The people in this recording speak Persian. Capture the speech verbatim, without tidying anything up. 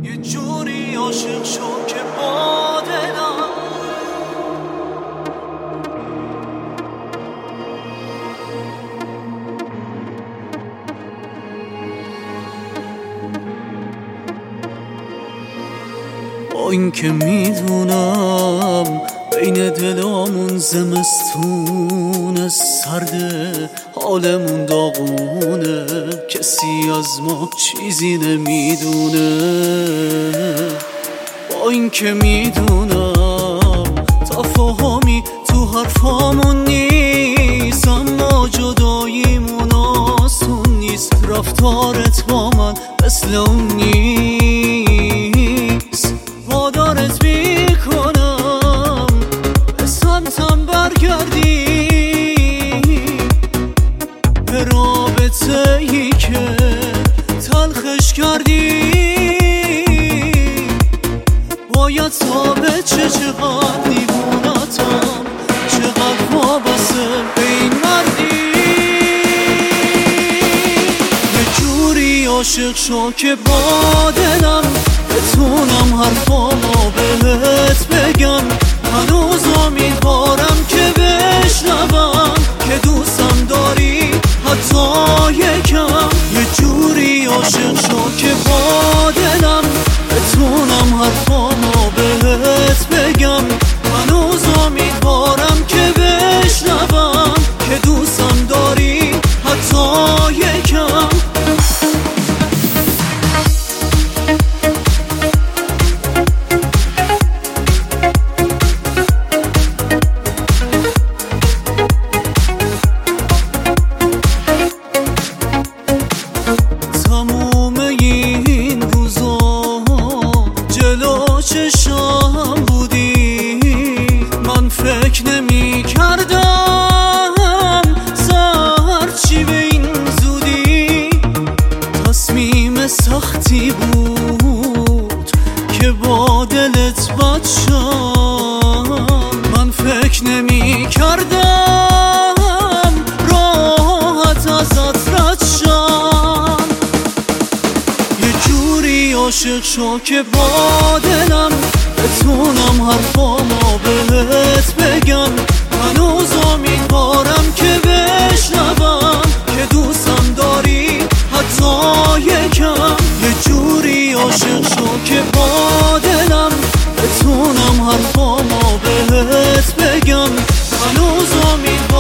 یه جوری عاشق شو که با دلم با این که میدونم بین دلامون زمستون سرده، حالمون داغونه، کسی از ما چیزی نمیدونه. با این که میدونم تفاهمی تو حرفامون نیست، اما جداییمون آسون نیست. رفتارت با من مثل اون نیست. وادارت میکنم به سمتم برگردی، به رابطه ای که تلخش کردی. باید ثابت چه چقدر دیوونتم، چقدر وابسته به این مردی. یه جوری عاشق شو که با دلم بتونم حرفامو بهت بگم. هنوز امیدوارم که بشنوم که دوستم داری حتی یکم. یه جوری عاشق شو که با دلم بتونم حرفامو بهت بگم. هنوز امیدوارم که بشنوم که دوستم داری حتی یکم. چشم بودی من فکر نمی کردم زهر چی به این زودی. تصمیم سختی بود که با دلت بد شم. من فکر نمی کردم راحت ازت رد شم. یه جوری عاشق شو که با دلم بتونم حرفامو بهت بگم. هنوز امیدوارم که بشنوم که دوستم داری حتی یکم. یه جوری عاشق شو که با دلم بتونم حرفامو بهت بگم. هنوز امیدوارم